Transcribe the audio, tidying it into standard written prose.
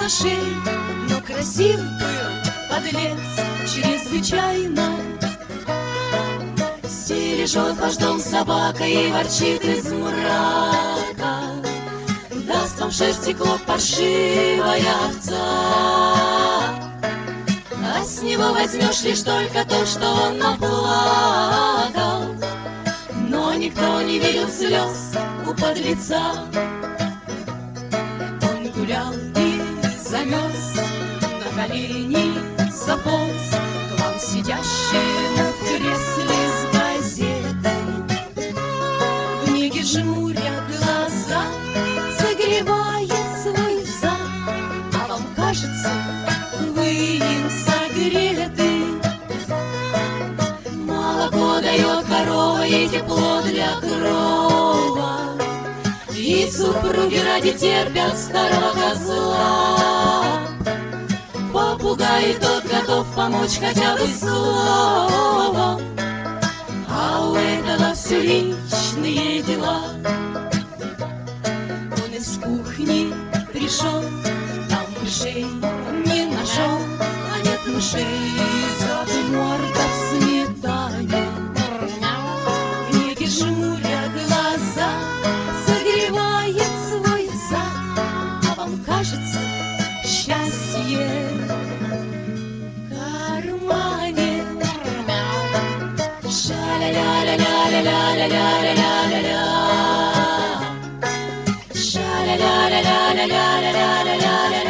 грошей, но красив был подлец чрезвычайно. Стережет ваш дом собака и ворчит из мрака. Даст вам шерсти клок паршивая овца, а с него возьмешь лишь только то, что он наплакал. Но никто не видел слез у подлеца. Он гулял и замерз, на колени заполз к вам, сидящему в кресле с газетой. Книги жмуря глаза, согревает свой зад, а вам кажется, вы им согреты. Молоко дает корова и тепло для крова, и супруги ради терпят старого козла. Попугай тот готов помочь хотя бы словом, а у этого все личные дела. Он из кухни пришел, там мышей не нашел, а нет мышей, зато морда в сметане. Книги жмуря глаза, согревает свой зад, а вам кажется счастье в кармане. Ша-ля-ля-ля-ля-ля-ля-ля-ля-ля-ля-ля-ля. Ша-ля-ля-ля-ля-ля-ля-ля-ля-ля-ля-ля.